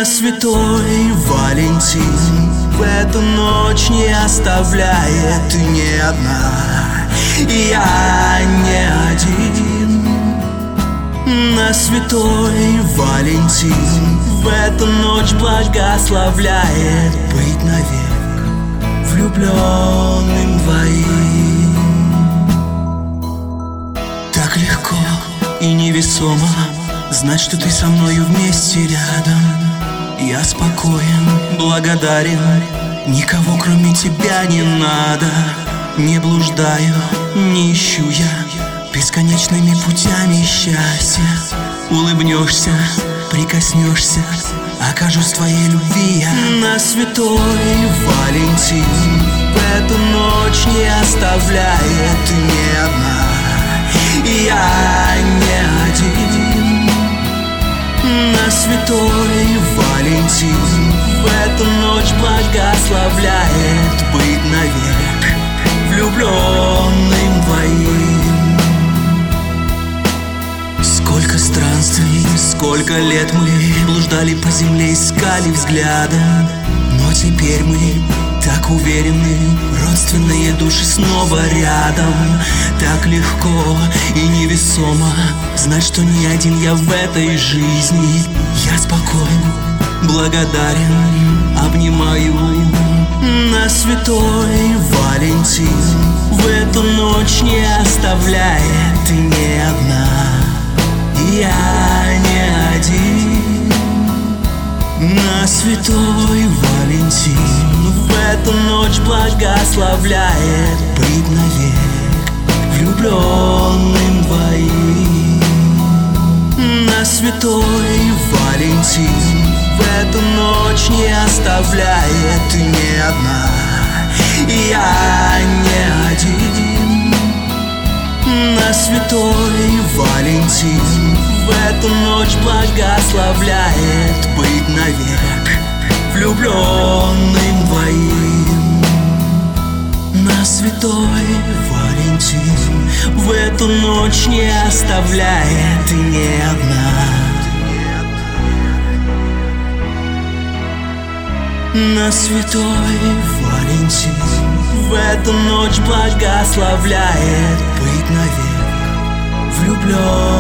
На святой Валентин в эту ночь не оставляет. Ты не одна, я не один. На святой Валентин в эту ночь благословляет быть навек влюбленным двоим. Так легко и невесомо знать, что ты со мною вместе рядом. Я спокоен, благодарен, никого кроме тебя не надо. Не блуждаю, не ищу я бесконечными путями счастья. Улыбнешься, прикоснешься, окажусь твоей любви я. На святой Валентин в эту ночь не оставляет. Ты не одна, я не один. На святой Валентин в эту ночь благословляет быть навек влюбленным двоим. Сколько странствий, сколько лет мы блуждали по земле, искали взглядом. Но теперь мы так уверены, родственные души снова рядом. Так легко и невесомо знать, что не один я в этой жизни. Я спокоен, благодарен, обнимаю. На святой Валентин в эту ночь не оставляет. Ты не одна, я не один. На святой Валентин в эту ночь благословляет быть навек влюбленным двоим. На святой Валентин в эту ночь не оставляет. Ты не одна, я не один. На святой Валентин в эту ночь благословляет быть навек влюбленным двоим. На святой Валентин в эту ночь не оставляет. Ты не одна. На святой Валентин в эту ночь благословляет быть навек влюблен.